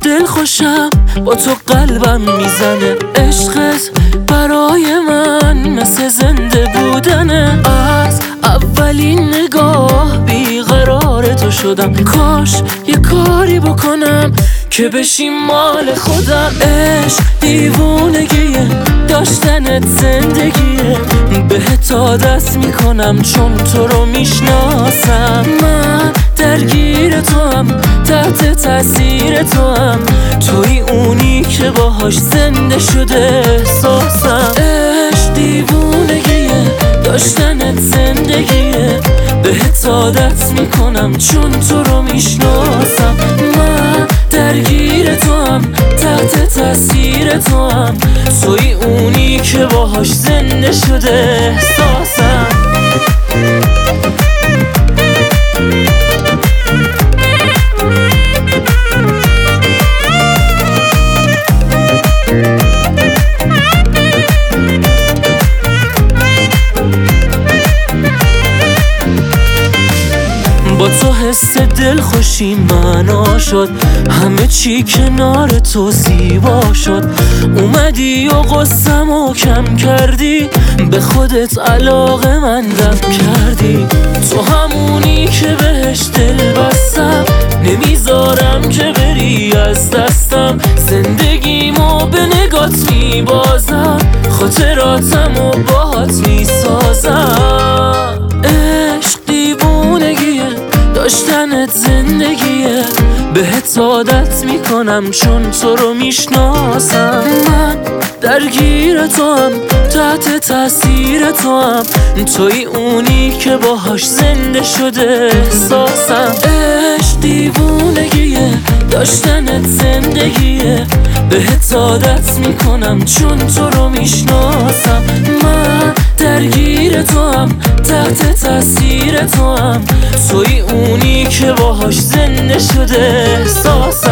دل خوشم با تو قلبم میزنه. عشقت برای من مثل زنده بودنه. از اولین نگاه بیقرار تو شدم. کاش یه کاری بکنم که بشی مال خودم. عشق دیوونگیه، داشتنت زندگیه. بهت عادت میکنم چون تو رو میشناسم. من درگیر تو هم، تحت تاثیر تو هم. توی اونی که باهاش زنده شده احساسم. عشق دیوونگیه، داشتنت زندگیه. بهت عادت میکنم چون تو رو میشناسم. من درگیر تو هم، تحت تاثیر تو هم. توی اونی که باهاش زنده شده احساسم. با تو حس دل خوشی معنا شد. همه چی کنار تو زیبا شد. اومدی و غصه‌مو کم کردی. به خودت علاقه مندم کردی. تو همونی که بهش دل بستم. نمیذارم که بری از دستم. زندگیمو به نگات میبازم. خاطراتمو باهات میسازم. عشق دیوونگیه، داشتنت زندگیه. بهت عادت میکنم چون تو رو میشناسم. من درگیر تو هم، تحت تاثیر تو هم. توی اونی که باهاش زنده شده احساسم. عشق دیوونگیه، داشتنت زندگیه. بهت عادت میکنم چون تو رو میشناسم. من درگیر تو هم، تحت تاثیر تو هم. توی اونی که باهاش زنده شده احساسم.